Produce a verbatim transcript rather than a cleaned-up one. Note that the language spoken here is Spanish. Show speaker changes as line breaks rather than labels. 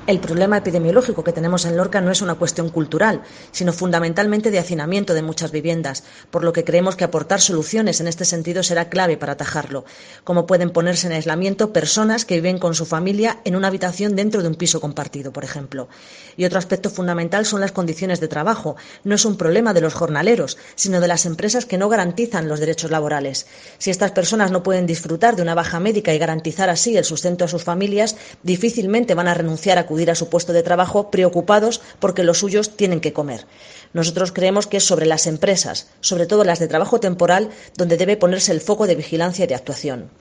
El problema epidemiológico que tenemos en Lorca no es una cuestión cultural, sino fundamentalmente de hacinamiento de muchas viviendas, por lo que creemos que aportar soluciones en este sentido será clave para atajarlo, como pueden ponerse en aislamiento personas que viven con su familia en una habitación dentro de un piso compartido, por ejemplo. Y otro aspecto fundamental son las condiciones de trabajo. No es un problema de los jornaleros, sino de las empresas que no garantizan los derechos laborales. Si estas personas no pueden disfrutar de una baja médica y garantizar así el sustento a sus familias, difícilmente van a renunciar a acudir a su puesto de trabajo preocupados porque los suyos tienen que comer. Nosotros creemos que es sobre las empresas, sobre todo las de trabajo temporal, donde debe ponerse el foco de vigilancia y de actuación.